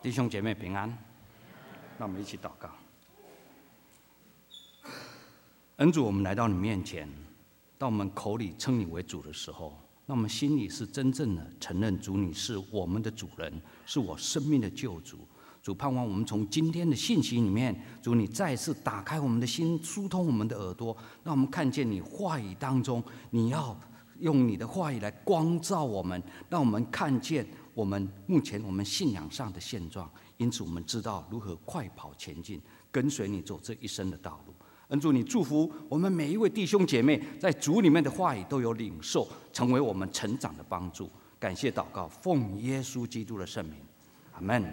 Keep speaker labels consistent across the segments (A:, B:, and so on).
A: 弟兄姐妹平安，让我们一起祷告。恩主，我们来到你面前，当我们口里称你为主的时候，那我们心里是真正的承认主你是我们的主人，是我生命的救主。主，盼望我们从今天的信息里面，主你再次打开我们的心，疏通我们的耳朵，让我们看见你话语当中，你要用你的话语来光照我们，让我们看见我们目前我们信仰上的现状，因此我们知道如何快跑前进，跟随你走这一生的道路。恩主，你祝福我们每一位弟兄姐妹，在主里面的话语都有领受，成为我们成长的帮助。感谢祷告，奉耶稣基督的圣名，阿们。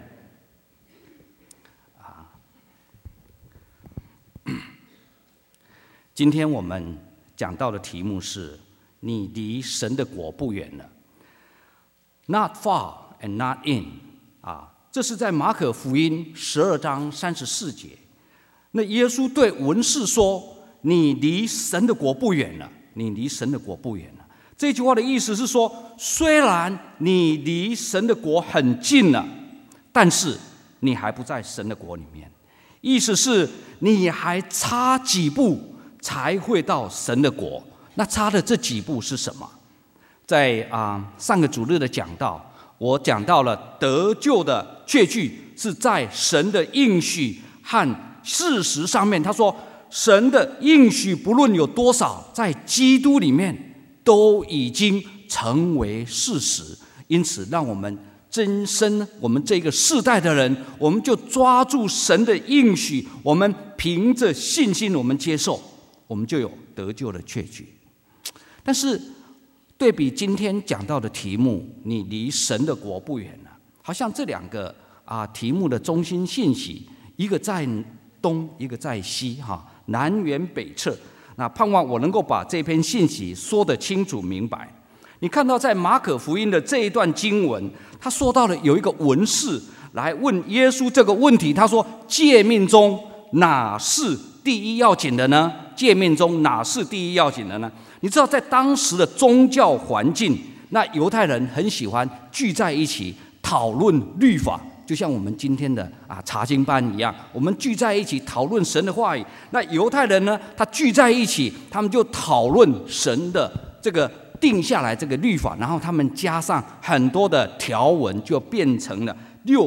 A: 今天我们讲到的题目是：你离神的国不远了。Not far and not in。这是在马可福音12章34节。那耶稣对文士说：“你离神的国不远了，你离神的国不远了。”这句话的意思是说，虽然你离神的国很近了，但是你还不在神的国里面。意思是你还差几步才会到神的国。那差的这几步是什么？在上个主日的讲道，我讲到了得救的确据是在神的应许和事实上面。他说，神的应许不论有多少，在基督里面都已经成为事实。因此，让我们真身我们这个世代的人，我们就抓住神的应许，我们凭着信心，我们接受，我们就有得救的确据。但是对比今天讲到的题目，你离神的国不远了，好像这两个题目的中心信息，一个在东，一个在西，南辕北辙。那盼望我能够把这篇信息说得清楚明白。你看到在马可福音的这一段经文，他说到了有一个文士来问耶稣这个问题，他说：诫命中哪是第一要紧的呢？诫命中哪是第一要紧的呢？你知道，在当时的宗教环境，那犹太人很喜欢聚在一起讨论律法，就像我们今天的查经班一样，我们聚在一起讨论神的话语。那犹太人呢，他聚在一起，他们就讨论神的这个定下来这个律法，然后他们加上很多的条文，就变成了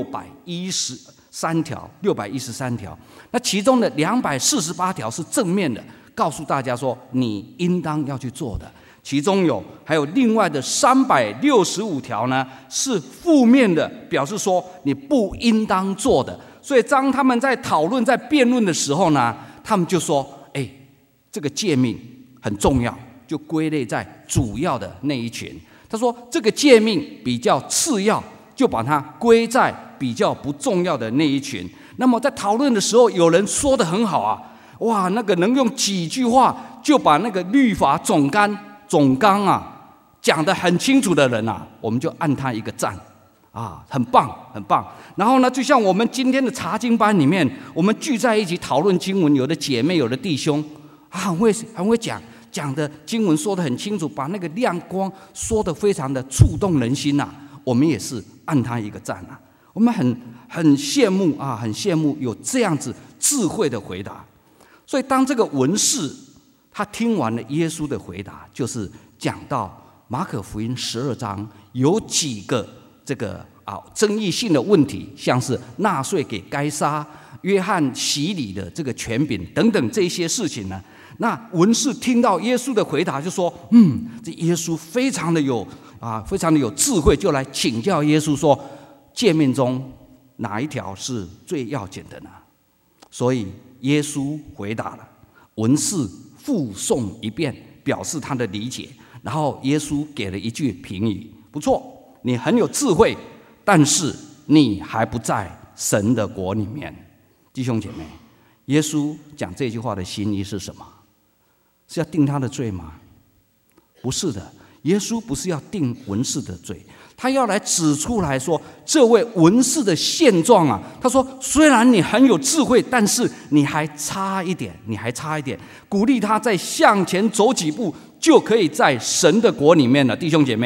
A: 613条。那其中的248条是正面的，告诉大家说你应当要去做的。其中还有另外的365条呢，是负面的，表示说你不应当做的。所以当他们在讨论、在辩论的时候呢，他们就说：这个诫命很重要，就归类在主要的那一群。他说这个诫命比较次要，就把它归在比较不重要的那一群。那么在讨论的时候，有人说得很好哇，那个能用几句话就把那个律法总纲讲得很清楚的人我们就按他一个赞很棒很棒。然后呢，就像我们今天的查经班里面，我们聚在一起讨论经文，有的姐妹有的弟兄很会讲的经文说得很清楚，把那个亮光说得非常的触动人心我们也是按他一个赞我们很羡慕很羡慕有这样子智慧的回答。所以当这个文士他听完了耶稣的回答，就是讲到马可福音12章有几个这个争议性的问题，像是纳税给该撒、约翰洗礼的这个权柄等等这些事情呢。那文士听到耶稣的回答，就说：这耶稣非常的有智慧，就来请教耶稣说：诫命中哪一条是最要紧的呢？所以耶稣回答了，文士复诵一遍，表示他的理解。然后耶稣给了一句评语：不错，你很有智慧，但是你还不在神的国里面。弟兄姐妹，耶稣讲这句话的心意是什么？是要定他的罪吗？不是的，耶稣不是要定文士的罪，他要来指出来说这位文士的现状他说虽然你很有智慧，但是你还差一点，鼓励他再向前走几步，就可以在神的国里面了。弟兄姐妹，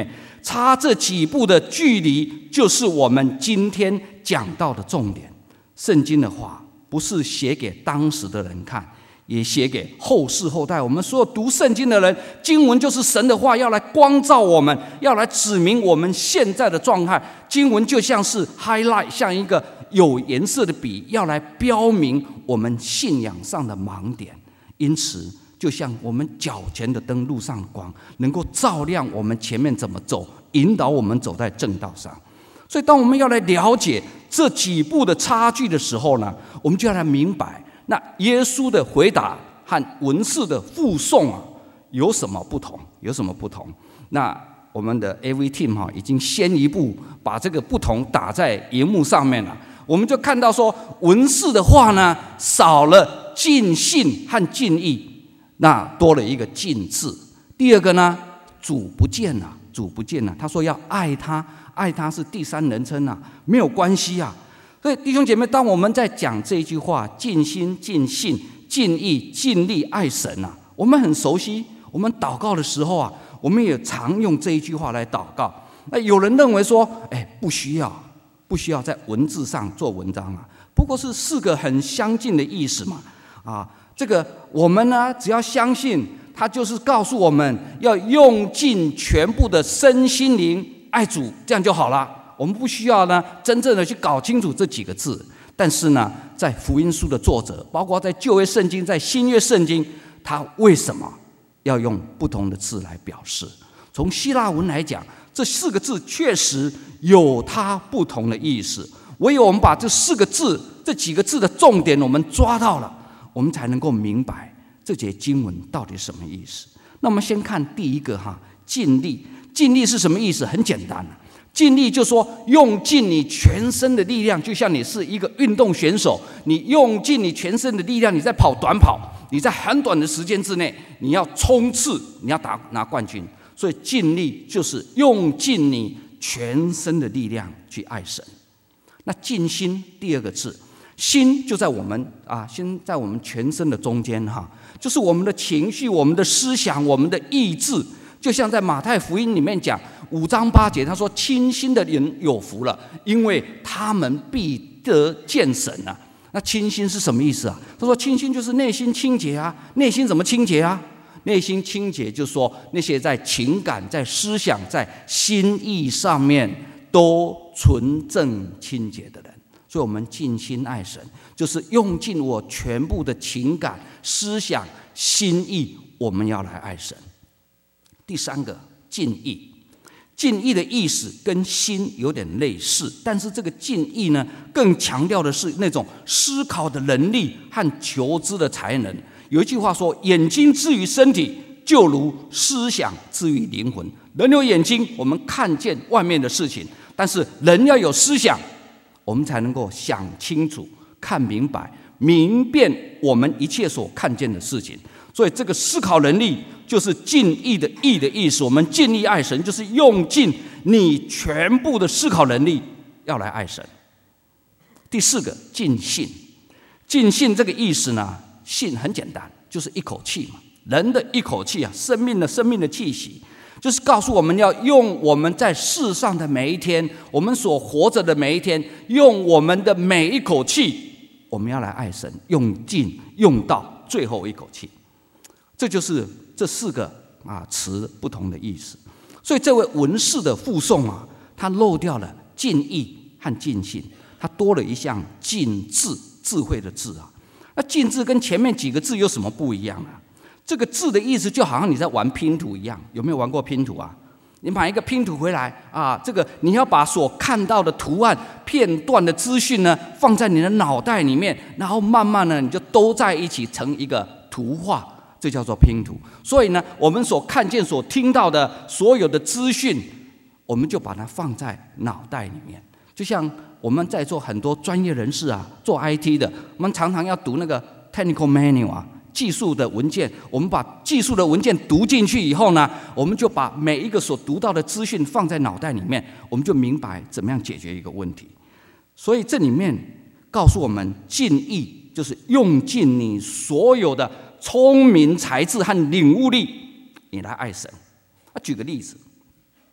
A: 差这几步的距离，就是我们今天讲到的重点。圣经的话不是写给当时的人看，也写给后世后代。我们所有读圣经的人，经文就是神的话，要来光照我们，要来指明我们现在的状态。经文就像是 highlight， 像一个有颜色的笔，要来标明我们信仰上的盲点。因此就像我们脚前的灯，路上的光，能够照亮我们前面怎么走，引导我们走在正道上。所以当我们要来了解这几步的差距的时候呢，我们就要来明白，那耶稣的回答和文士的附送有什么不同？有什么不同？那我们的 AV team 已经先一步把这个不同打在荧幕上面了。我们就看到说，文士的话呢，少了尽信和尽意，那多了一个尽字。第二个呢，主不见了，主不见了。他说要爱他，爱他是第三人称没有关系所以弟兄姐妹，当我们在讲这一句话，尽心、尽性、尽意、尽力爱神我们很熟悉。我们祷告的时候我们也常用这一句话来祷告。那有人认为说，不需要在文字上做文章不过是4个很相近的意思嘛。这个我们呢，只要相信，他就是告诉我们要用尽全部的身心灵爱主，这样就好了。我们不需要呢真正的去搞清楚这几个字。但是呢，在福音书的作者，包括在旧约圣经、在新约圣经，他为什么要用不同的字来表示？从希腊文来讲，这4个字确实有它不同的意思。唯有我们把这4个字、这几个字的重点我们抓到了，我们才能够明白这节经文到底什么意思。那我们先看第一个尽力。尽力是什么意思？很简单尽力就说用尽你全身的力量，就像你是一个运动选手，你用尽你全身的力量，你在跑短跑，你在很短的时间之内，你要冲刺，你要拿冠军。所以尽力就是用尽你全身的力量去爱神。那尽心，第二个字，心就在我们心在我们全身的中间就是我们的情绪、我们的思想、我们的意志。就像在马太福音里面讲5章8节，他说清心的人有福了，因为他们必得见神那清心是什么意思他说清心就是内心清洁内心怎么清洁内心清洁就是说那些在情感、在思想、在心意上面都纯正清洁的人。所以我们尽心爱神，就是用尽我全部的情感、思想、心意，我们要来爱神。第三个，尽意。尽意的意思跟心有点类似，但是这个尽意呢，更强调的是那种思考的能力和求知的才能。有一句话说，眼睛之于身体，就如思想之于灵魂。人有眼睛，我们看见外面的事情，但是人要有思想，我们才能够想清楚、看明白、明辨我们一切所看见的事情。所以这个思考能力就是尽意的意的意思。我们尽力爱神，就是用尽你全部的思考能力要来爱神。第四个，尽信。尽信这个意思呢，信很简单，就是一口气嘛。人的一口气生命的气息，就是告诉我们要用我们在世上的每一天，我们所活着的每一天，用我们的每一口气，我们要来爱神，用尽用到最后一口气。这就是这4个词不同的意思。所以这位文士的附送他漏掉了尽意和尽信，他多了一项尽智，智慧的智那尽智跟前面几个字有什么不一样这个字的意思就好像你在玩拼图一样。有没有玩过拼图你买一个拼图回来这个你要把所看到的图案片段的资讯呢放在你的脑袋里面，然后慢慢呢你就都在一起成一个图画，这叫做拼图。所以呢，我们所看见、所听到的所有的资讯，我们就把它放在脑袋里面。就像我们在座很多专业人士做 IT 的，我们常常要读那个 technical manual技术的文件。我们把技术的文件读进去以后呢，我们就把每一个所读到的资讯放在脑袋里面，我们就明白怎么样解决一个问题。所以这里面告诉我们，尽意就是用尽你所有的聪明才智和领悟力，你来爱神。举个例子，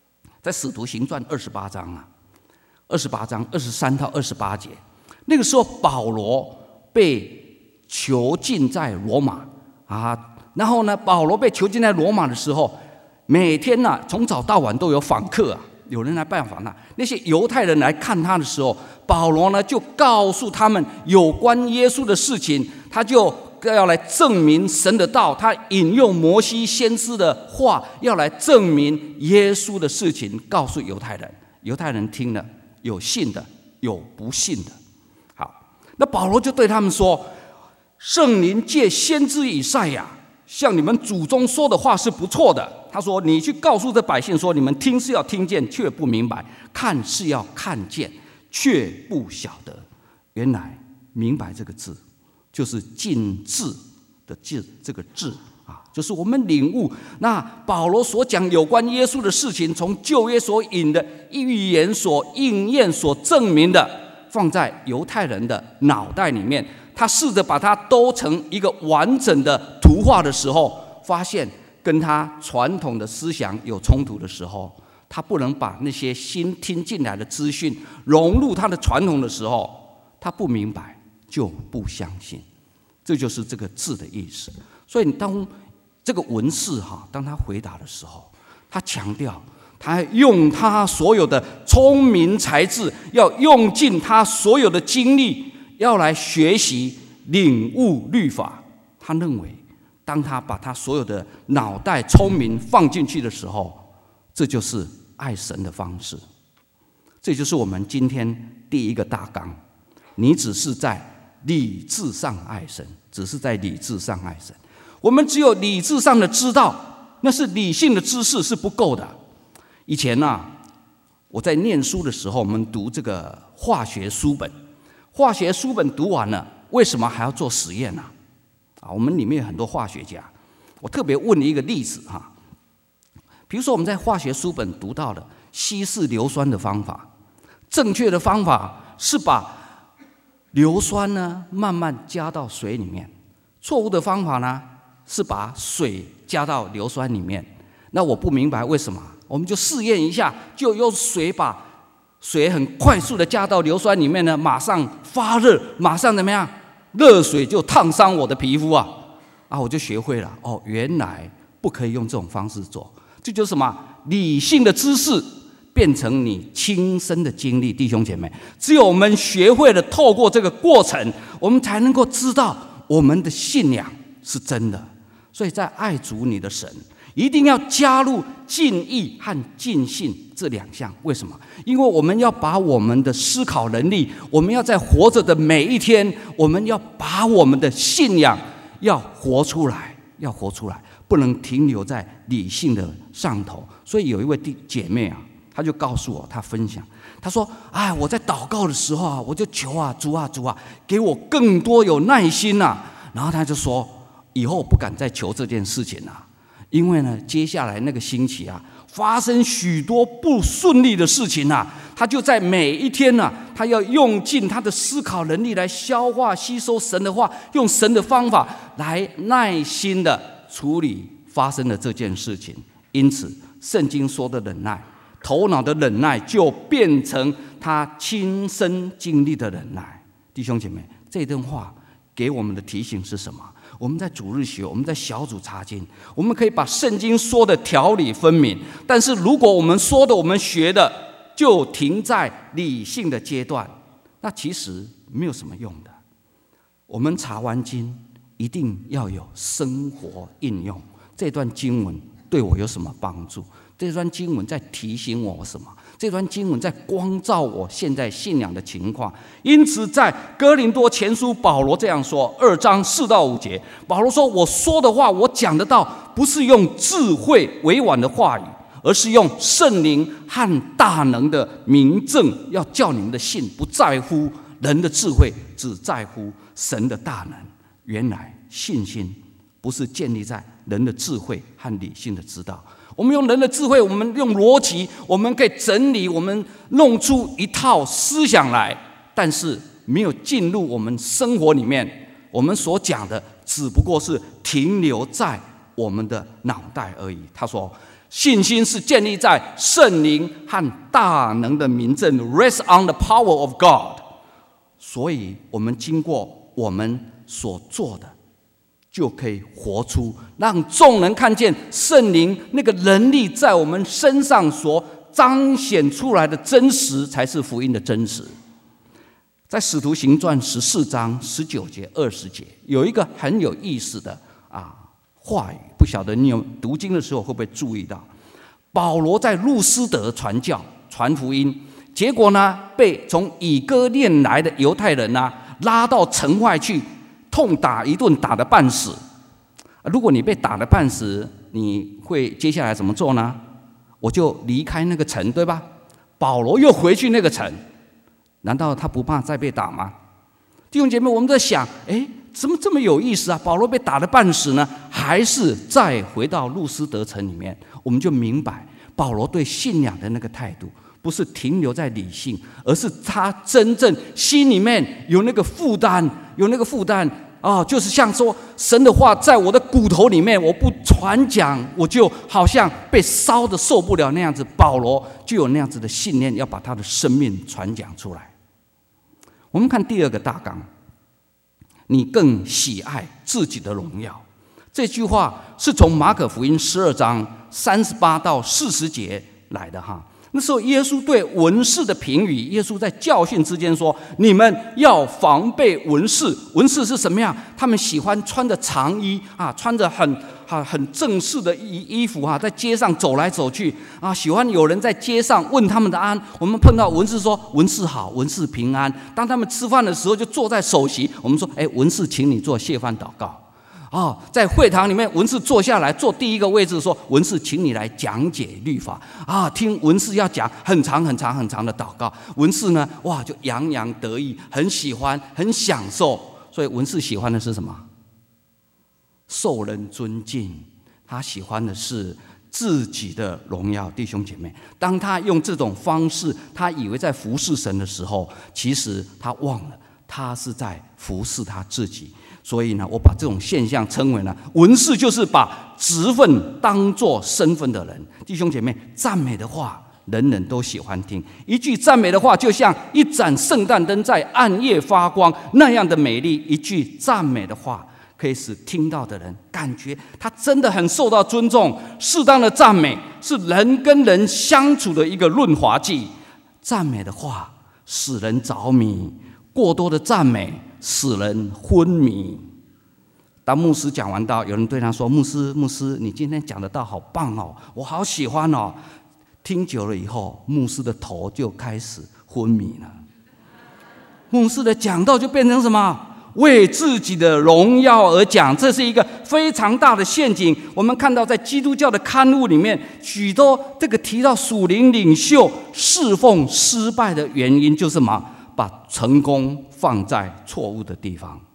A: 在使徒行传28章啊，28章23到28节，那个时候保罗被囚禁在罗马啊，然后呢，保罗被囚禁在罗马的时候，每天呢，从早到晚都有访客啊，有人来拜访他。那些犹太人来看他的时候，保罗呢就告诉他们有关耶稣的事情，他就要来证明神的道，他引用摩西先知的话，要来证明耶稣的事情，告诉犹太人。犹太人听了，有信的，有不信的。好，那保罗就对他们说：圣灵借先知以赛亚向你们祖宗说的话是不错的。他说：你去告诉这百姓说，你们听是要听见，却不明白；看是要看见，却不晓得。原来明白这个字，就是尽致的致，这个致啊，就是我们领悟那保罗所讲有关耶稣的事情，从旧约所引的预言所应验所证明的，放在犹太人的脑袋里面。他试着把它兜成一个完整的图画的时候，发现跟他传统的思想有冲突的时候，他不能把那些新听进来的资讯融入他的传统的时候，他不明白就不相信。这就是这个字的意思。所以当这个文士当他回答的时候，他强调他用他所有的聪明才智，要用尽他所有的精力，要来学习领悟律法。他认为当他把他所有的脑袋聪明放进去的时候，这就是爱神的方式。这就是我们今天第一个大纲，你只是在理智上爱神，只是在理智上爱神。我们只有理智上的知道，那是理性的知识是不够的。以前我在念书的时候，我们读这个化学书本，化学书本读完了，为什么还要做实验呢？我们里面有很多化学家，我特别问了一个例子比如说我们在化学书本读到了稀释硫酸的方法，正确的方法是把硫酸呢慢慢加到水里面，错误的方法呢是把水加到硫酸里面。那我不明白为什么，我们就试验一下，就用水把水很快速的加到硫酸里面呢，马上发热，马上怎么样？热水就烫伤我的皮肤我就学会了原来不可以用这种方式做。这就是什么？理性的知识变成你亲身的经历。弟兄姐妹，只有我们学会了透过这个过程，我们才能够知道我们的信仰是真的。所以在爱主你的神，一定要加入敬意和尽信这两项。为什么？因为我们要把我们的思考能力，我们要在活着的每一天，我们要把我们的信仰要活出来，要活出来，不能停留在理性的上头。所以有一位姐妹她就告诉我，她分享，她说：我在祷告的时候我就求主给我更多有耐心然后她就说，以后不敢再求这件事情因为呢，接下来那个星期发生许多不顺利的事情他就在每一天他要用尽他的思考能力来消化吸收神的话，用神的方法来耐心的处理发生的这件事情。因此圣经说的忍耐，头脑的忍耐就变成他亲身经历的忍耐。弟兄姐妹，这段话给我们的提醒是什么？我们在主日学，我们在小组查经，我们可以把圣经说的条理分明，但是如果我们说的我们学的就停在理性的阶段，那其实没有什么用的。我们查完经一定要有生活应用。这段经文对我有什么帮助？这段经文在提醒我什么？这段经文在光照我现在信仰的情况。因此在哥林多前书，保罗这样说，2章4到5节，保罗说，我说的话，我讲的道，不是用智慧委婉的话语，而是用圣灵和大能的明证，要叫你们的信不在乎人的智慧，只在乎神的大能。原来信心不是建立在人的智慧和理性的知道。我们用人的智慧，我们用逻辑，我们可以整理，我们弄出一套思想来，但是没有进入我们生活里面。我们所讲的只不过是停留在我们的脑袋而已。他说， 信心是建立在圣灵和大能的明证 ，rest on the power of God。所以，我们经过我们所做的，就可以活出，让众人看见圣灵那个能力在我们身上所彰显出来的真实，才是福音的真实。在使徒行传14章19节、20节，有一个很有意思的话语，不晓得你有读经的时候会不会注意到？保罗在路斯德传教、传福音，结果呢，被从以哥念来的犹太人拉到城外去，痛打一顿，打得半死。如果你被打得半死，你会接下来怎么做呢？我就离开那个城，对吧？保罗又回去那个城，难道他不怕再被打吗？弟兄姐妹，我们在想，怎么这么有意思啊？保罗被打得半死呢，还是再回到路斯德城里面，我们就明白保罗对信仰的那个态度，不是停留在理性，而是他真正心里面有那个负担，就是像说神的话在我的骨头里面，我不传讲，我就好像被烧得受不了那样子。保罗就有那样子的信念，要把他的生命传讲出来。我们看第二个大纲，你更喜爱自己的荣耀。这句话是从马可福音12章38到40节来的哈。那时候耶稣对文士的评语，耶稣在教训之间说：你们要防备文士。文士是什么样？他们喜欢穿着长衣穿着很正式的衣服在街上走来走去喜欢有人在街上问他们的安。我们碰到文士说：文士好，文士平安。当他们吃饭的时候就坐在首席，我们说：文士请你做谢饭祷告。在会堂里面，文士坐下来坐第一个位置，说：文士请你来讲解律法听文士要讲很长很长很长的祷告。文士呢就洋洋得意，很喜欢，很享受。所以文士喜欢的是什么？受人尊敬。他喜欢的是自己的荣耀。弟兄姐妹，当他用这种方式，他以为在服侍神的时候，其实他忘了他是在服侍他自己。所以呢，我把这种现象称为文士就是把职分当作身份的人。弟兄姐妹，赞美的话人人都喜欢听，一句赞美的话就像一盏圣诞灯在暗夜发光那样的美丽。一句赞美的话可以使听到的人感觉他真的很受到尊重。适当的赞美是人跟人相处的一个润滑剂。赞美的话使人着迷，过多的赞美使人昏迷。当牧师讲完道，有人对他说：牧师，你今天讲的道好棒哦，我好喜欢哦。听久了以后，牧师的头就开始昏迷了。牧师的讲道就变成什么？为自己的荣耀而讲。这是一个非常大的陷阱。我们看到在基督教的刊物里面，许多这个提到属灵领袖侍奉失败的原因就是什么？把成功放在错误的地方。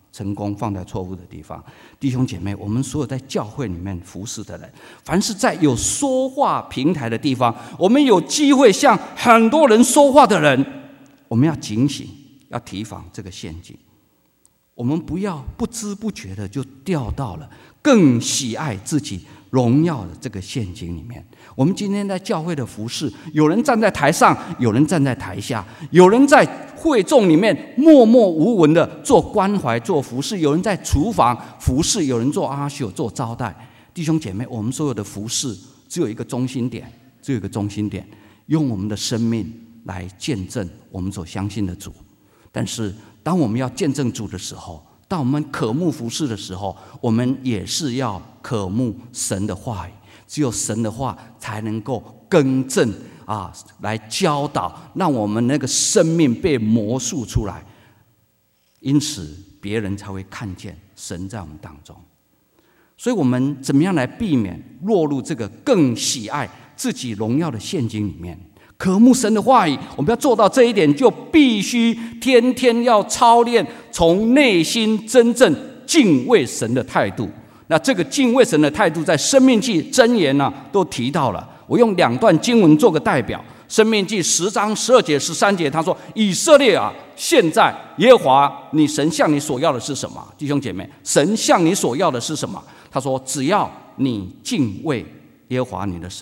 A: 弟兄姐妹，我们所有在教会里面服侍的人，凡是在有说话平台的地方，我们有机会向很多人说话的人，我们要警醒，要提防这个陷阱。我们不要不知不觉的就掉到了更喜爱自己荣耀的这个陷阱里面。我们今天在教会的服事，有人站在台上，有人站在台下，有人在会众里面默默无闻的做关怀、做服事，有人在厨房服事，有人做阿秀、做招待。弟兄姐妹，我们所有的服事只有一个中心点，用我们的生命来见证我们所相信的主。但是当我们要见证主的时候，当我们渴慕服事的时候，我们也是要渴慕神的话语。只有神的话才能够更正来教导，让我们那个生命被魔术出来，因此别人才会看见神在我们当中。所以我们怎么样来避免落入这个更喜爱自己荣耀的陷阱里面？渴慕神的话语，我们要做到这一点，就必须天天要操练从内心真正敬畏神的态度。那这个敬畏神的态度，在申命记箴言都提到了。我用2段经文做个代表。申命记10章12节13节，他说：以色列啊，现在耶和华你神向你所要的是什么？弟兄姐妹，神向你所要的是什么？他说：只要你敬畏耶和华你的神，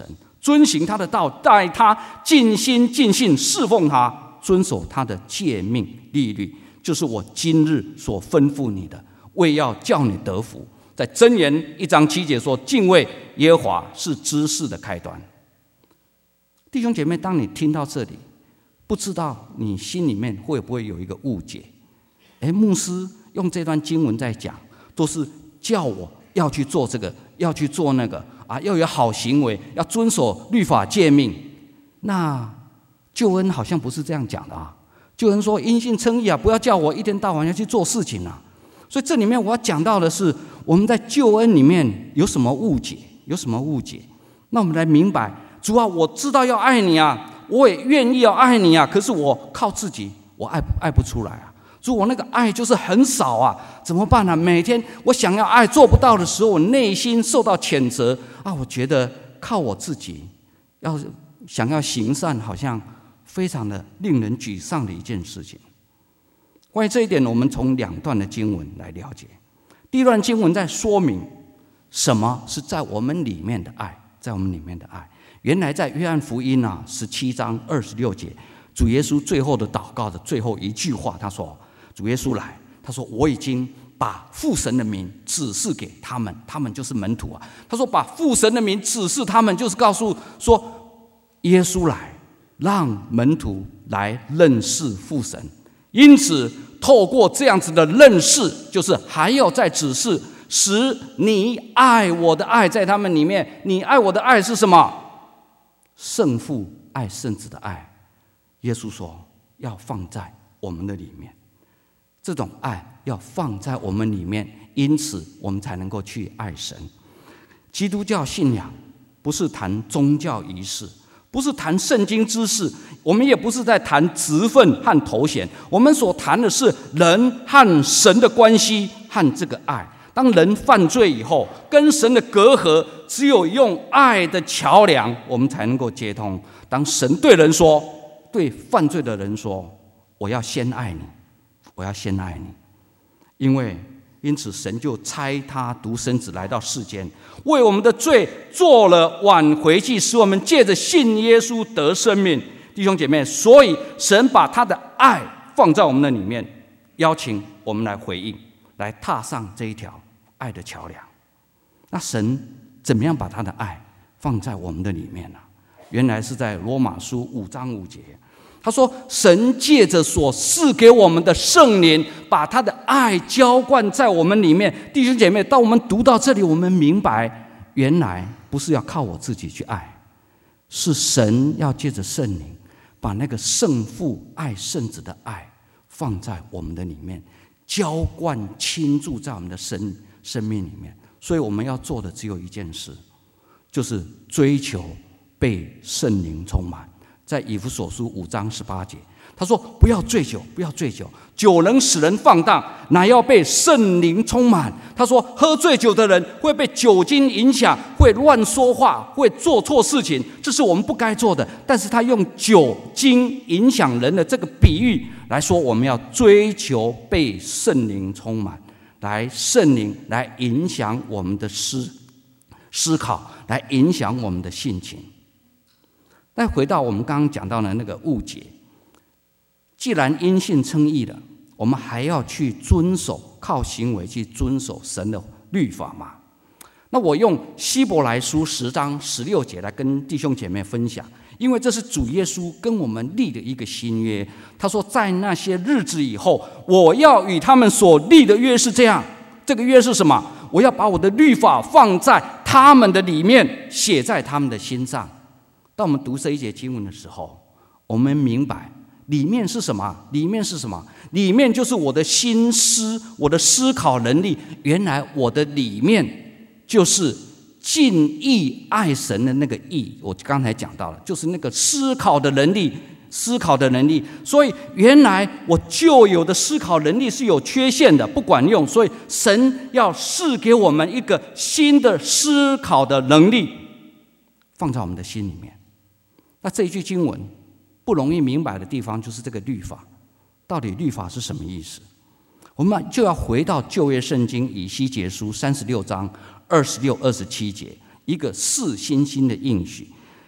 A: 遵行他的道，待他尽心尽性侍奉他，遵守他的诫命律例，就是我今日所吩咐你的，为要叫你得福。在箴言1章7节说，敬畏耶和华是知识的开端。弟兄姐妹，当你听到这里，不知道你心里面会不会有一个误解？牧师用这段经文在讲，都是叫我要去做这个，要去做那个啊，要有好行为，要遵守律法诫命。那救恩好像不是这样讲的啊。救恩说因信称义啊，不要叫我一天到晚要去做事情啊。所以这里面我要讲到的是，我们在救恩里面有什么误解？有什么误解？那我们来明白，主啊，我知道要爱你啊，我也愿意要爱你啊，可是我靠自己，我爱不出来啊。主，我那个爱就是很少啊，怎么办呢？每天我想要爱做不到的时候，我内心受到谴责啊，我觉得靠我自己想要行善，好像非常的令人沮丧的一件事情。关于这一点，我们从2段的经文来了解。第一段经文在说明什么是在我们里面的爱，在我们里面的爱。原来在约翰福音17章26节，主耶稣最后的祷告的最后一句话，他说：“主耶稣来，他说我已经把父神的名指示给他们，他们就是门徒啊。他说把父神的名指示他们，就是告诉说耶稣来，让门徒来认识父神。因此，透过这样子的认识，就是还要再指示，使你爱我的爱在他们里面。你爱我的爱是什么？圣父爱圣子的爱。耶稣说要放在我们的里面，这种爱要放在我们里面，因此我们才能够去爱神。基督教信仰不是谈宗教仪式，不是谈圣经知识，我们也不是在谈职分和头衔，我们所谈的是人和神的关系和这个爱。当人犯罪以后，跟神的隔阂只有用爱的桥梁，我们才能够接通。当神对人说，对犯罪的人说，我要先爱你，我要先爱你。因此神就差他独生子来到世间，为我们的罪做了挽回祭，使我们借着信耶稣得生命。弟兄姐妹，所以神把他的爱放在我们的里面，邀请我们来回应，来踏上这一条爱的桥梁。那神怎么样把他的爱放在我们的里面呢？原来是在罗马书5章5节，他说神借着所赐给我们的圣灵，把他的爱浇灌在我们里面。弟兄姐妹，当我们读到这里，我们明白，原来不是要靠我自己去爱，是神要借着圣灵把那个圣父爱圣子的爱放在我们的里面，浇灌倾注在我们的生命里面。所以我们要做的只有一件事，就是追求被圣灵充满。在以弗所书5章18节，他说不要醉酒，不要醉酒，酒能使人放荡，乃要被圣灵充满。他说喝醉酒的人会被酒精影响，会乱说话，会做错事情，这是我们不该做的。但是他用酒精影响人的这个比喻来说，我们要追求被圣灵充满，来圣灵来影响我们的思考，来影响我们的性情。再回到我们刚刚讲到的那个误解，既然因信称义了，我们还要去遵守，靠行为去遵守神的律法嘛？那我用希伯来书10章16节来跟弟兄姐妹分享，因为这是主耶稣跟我们立的一个新约。他说在那些日子以后，我要与他们所立的约是这样。这个约是什么？我要把我的律法放在他们的里面，写在他们的心上。当我们读这一节经文的时候，我们明白里面是什么？里面是什么？里面就是我的心思，我的思考能力。原来我的里面就是尽意爱神的那个意，我刚才讲到了，就是那个思考的能力。所以原来我旧有的思考能力是有缺陷的，不管用。所以神要赐给我们一个新的思考的能力，放在我们的心里面。那这一句经文不容易明白的地方，就是这个律法，到底律法是什么意思？我们就要回到旧约圣经以西结书36章26、27节，一个4星星的应许。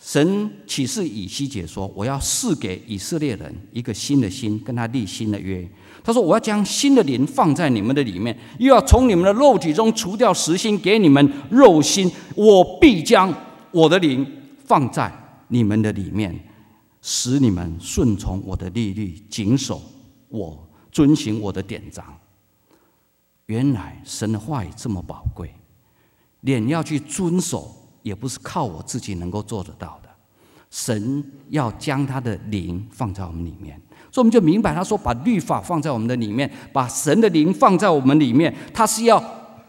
A: 神启示以西结说：“我要赐给以色列人一个新的心，跟他立新的约。”他说：“我要将新的灵放在你们的里面，又要从你们的肉体中除掉实心，给你们肉心。我必将我的灵放在你们的里面，使你们顺从我的律例，谨守我，遵行我的典章。”原来神的话语这么宝贵，连要去遵守，也不是靠我自己能够做得到的。神要将他的灵放在我们里面，所以我们就明白，他说把律法放在我们的里面，把神的灵放在我们里面，他是要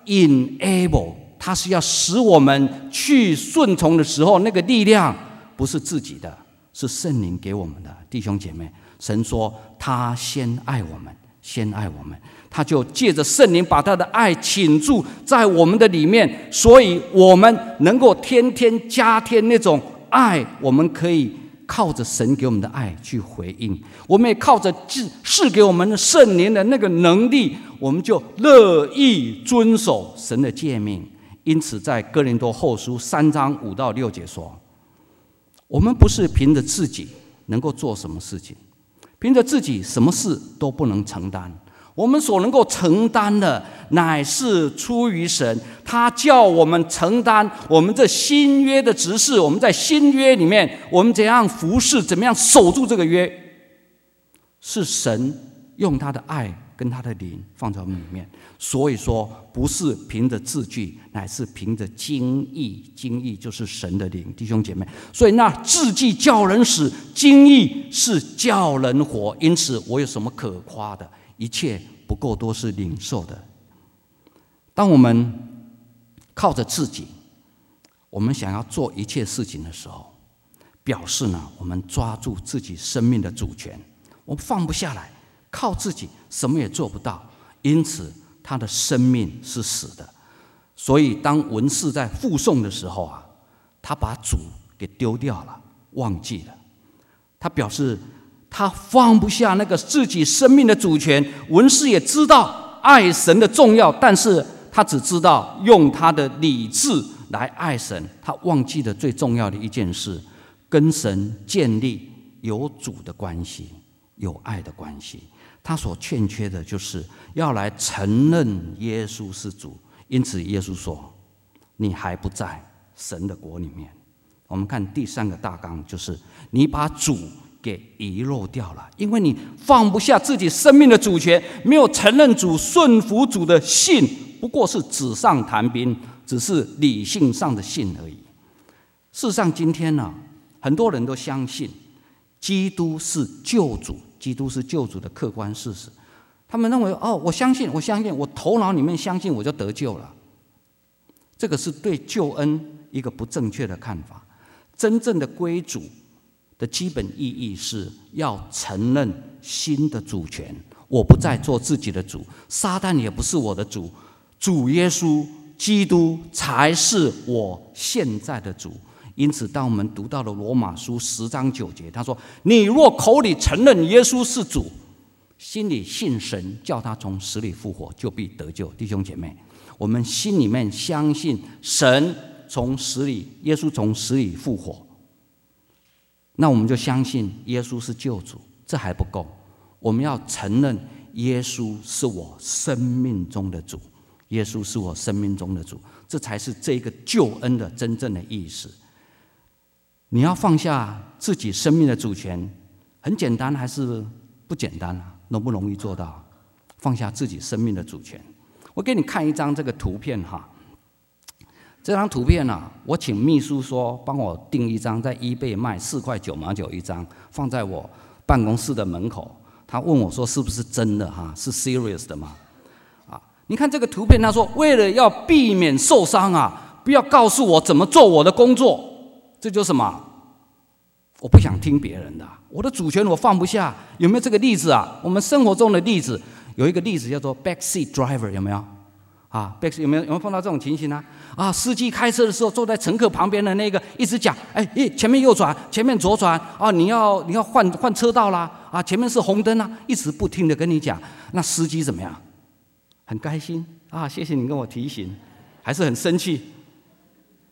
A: enable， 他是要使我们去顺从的时候，那个力量不是自己的，是圣灵给我们的。弟兄姐妹，神说他先爱我们，先爱我们，他就借着圣灵把他的爱倾注在我们的里面，所以我们能够天天加添那种爱，我们可以靠着神给我们的爱去回应，我们也靠着赐给我们的圣灵的那个能力，我们就乐意遵守神的诫命。因此在哥林多后书3章5到6节说，我们不是凭着自己能够做什么事情，凭着自己什么事都不能承担，我们所能够承担的乃是出于神，他叫我们承担我们这新约的职事。我们在新约里面，我们怎样服侍，怎么样守住这个约，是神用他的爱跟他的灵放在我们里面。所以说不是凭着字句，乃是凭着经意，经意就是神的灵。弟兄姐妹，所以那字句叫人死，经意是叫人活。因此我有什么可夸的？一切不过都是领受的。当我们靠着自己，我们想要做一切事情的时候，表示呢，我们抓住自己生命的主权，我们放不下来，靠自己什么也做不到，因此他的生命是死的。所以当文士在附送的时候啊，他把主给丢掉了，忘记了。他表示他放不下那个自己生命的主权。文士也知道爱神的重要，但是他只知道用他的理智来爱神，他忘记了最重要的一件事，跟神建立有主的关系，有爱的关系。他所欠缺的就是要来承认耶稣是主。因此耶稣说，你还不在神的国里面。我们看第3个大纲，就是你把主给遗漏掉了，因为你放不下自己生命的主权，没有承认主、顺服主的信，不过是纸上谈兵，只是理性上的信而已。事实上今天呢，很多人都相信基督是救主，基督是救主的客观事实。他们认为我相信，我头脑里面相信我就得救了。这个是对救恩一个不正确的看法。真正的归主的基本意义是要承认新的主权，我不再做自己的主，撒旦也不是我的主，主耶稣基督才是我现在的主。因此当我们读到了罗马书10章9节，他说，你若口里承认耶稣是主，心里信神叫他从死里复活，就必得救。弟兄姐妹，我们心里面相信神从死里，耶稣从死里复活，那我们就相信耶稣是救主。这还不够，我们要承认耶稣是我生命中的主，耶稣是我生命中的主，这才是这个救恩的真正的意思。你要放下自己生命的主权，很简单还是不简单啊？容不容易做到？放下自己生命的主权。我给你看一张这个图片哈，这张图片啊，我请秘书说帮我订一张，在eBay卖4块9毛9一张，放在我办公室的门口。他问我说是不是真的哈？是 serious 的吗？你看这个图片，他说为了要避免受伤啊，不要告诉我怎么做我的工作。这就是什么？我不想听别人的，我的主权我放不下。有没有这个例子啊？我们生活中的例子，有一个例子叫做 backseat driver， 有没有？backseat 有没有碰到这种情形啊？司机开车的时候坐在乘客旁边的那个一直讲，前面右转，前面左转啊，你要换车道啦啊，前面是红灯啊，一直不停的跟你讲。那司机怎么样？很开心啊，谢谢你跟我提醒，还是很生气？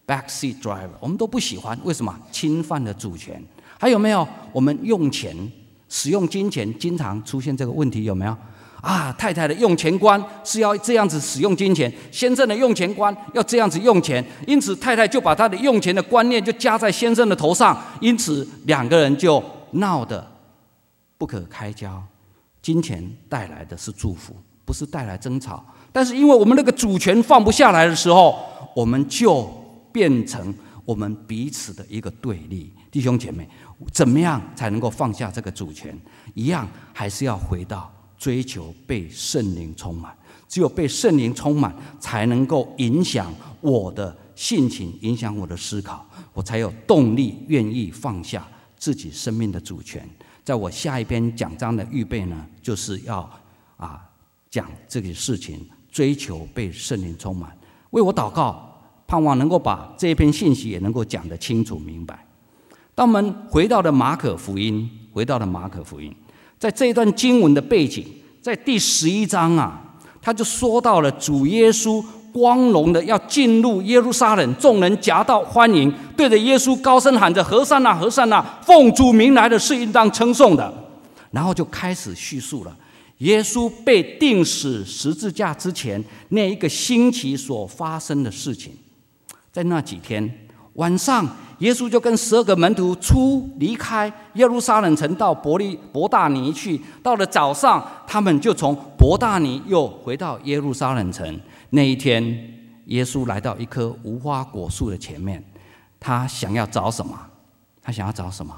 A: backseat driver， 我们都不喜欢，为什么？侵犯了主权。还有没有？我们用钱、使用金钱，经常出现这个问题，有没有？太太的用钱观是要这样子使用金钱，先生的用钱观要这样子用钱，因此太太就把她的用钱的观念就加在先生的头上，因此两个人就闹得不可开交。金钱带来的是祝福，不是带来争吵。但是因为我们那个主权放不下来的时候，我们就变成我们彼此的一个对立。弟兄姐妹，怎么样才能够放下这个主权？一样还是要回到追求被圣灵充满，只有被圣灵充满，才能够影响我的性情，影响我的思考，我才有动力愿意放下自己生命的主权。在我下一篇讲章的预备呢，就是要讲这个事情，追求被圣灵充满。为我祷告，盼望能够把这一篇信息也能够讲得清楚明白。当我们回到了马可福音，在这一段经文的背景，在第11章他就说到了主耶稣光荣的要进入耶路撒冷，众人夹道欢迎，对着耶稣高声喊着：和散那，和散那！奉主名来的是应当称颂的。然后就开始叙述了耶稣被钉死十字架之前那一个星期所发生的事情。在那几天晚上，耶稣就跟12个门徒离开耶路撒冷城到伯大尼去。到了早上，他们就从伯大尼又回到耶路撒冷城。那一天，耶稣来到一棵无花果树的前面，他想要找什么？他想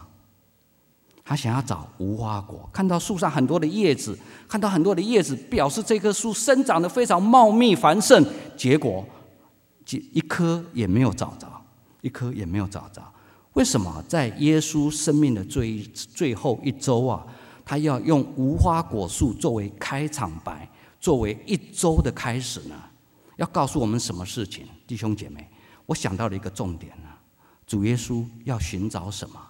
A: 要找无花果。看到树上很多的叶子，表示这棵树生长得非常茂密繁盛，结果一颗也没有找着。为什么在耶稣生命的最后一周他要用无花果树作为开场白，作为一周的开始呢？要告诉我们什么事情？弟兄姐妹，我想到了一个重点主耶稣要寻找什么？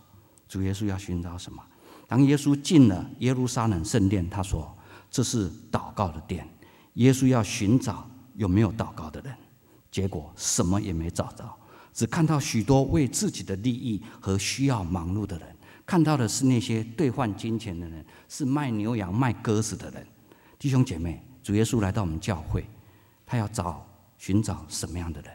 A: 当耶稣进了耶路撒冷圣殿，他说这是祷告的殿。耶稣要寻找有没有祷告的人，结果什么也没找着，只看到许多为自己的利益和需要忙碌的人，看到的是那些兑换金钱的人，是卖牛羊卖鸽子的人。弟兄姐妹，主耶稣来到我们教会，他要寻找什么样的人？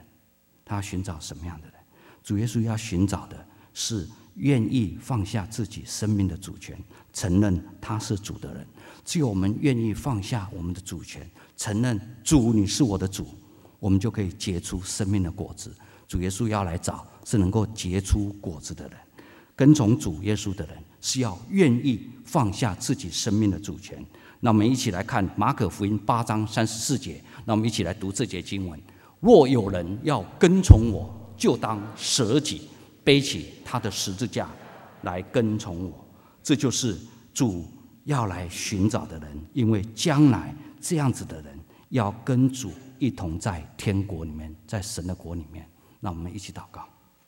A: 主耶稣要寻找的是愿意放下自己生命的主权，承认他是主的人。只有我们愿意放下我们的主权，承认主你是我的主，我们就可以结出生命的果子。主耶稣要来找是能够结出果子的人。跟从主耶稣的人是要愿意放下自己生命的主权。那我们一起来看马可福音8章34节，那我们一起来读这节经文：若有人要跟从我，就当舍己，背起他的十字架来跟从我。这就是主要来寻找的人，因为将来这样子的人要跟主一同在天国里面，在神的国里面。那我们一起祷告。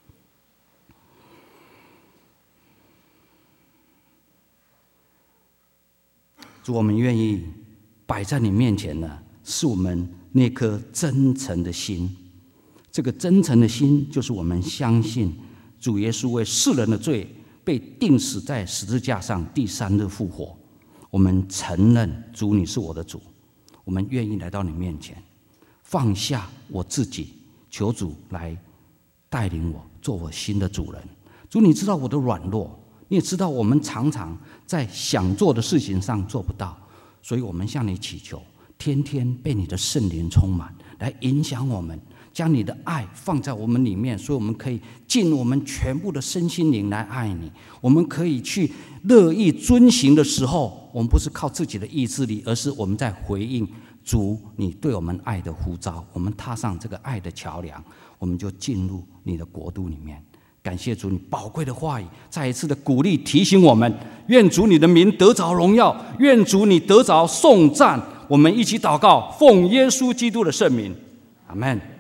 A: 主，我们愿意摆在你面前的是我们那颗真诚的心。这个真诚的心，就是我们相信主耶稣为世人的罪被钉死在十字架上，第3日复活。我们承认主你是我的主，我们愿意来到你面前，放下我自己，求主来带领我，做我新的主人。主，你知道我的软弱，你也知道我们常常在想做的事情上做不到，所以我们向你祈求，天天被你的圣灵充满，来影响我们，将你的爱放在我们里面，所以我们可以尽我们全部的身心灵来爱你。我们可以去乐意遵行的时候，我们不是靠自己的意志力，而是我们在回应主你对我们爱的呼召。我们踏上这个爱的桥梁，我们就进入你的国度里面。感谢主你宝贵的话语，再一次的鼓励提醒我们，愿主你的名得着荣耀，愿主你得着颂赞。我们一起祷告，奉耶稣基督的圣名，阿们。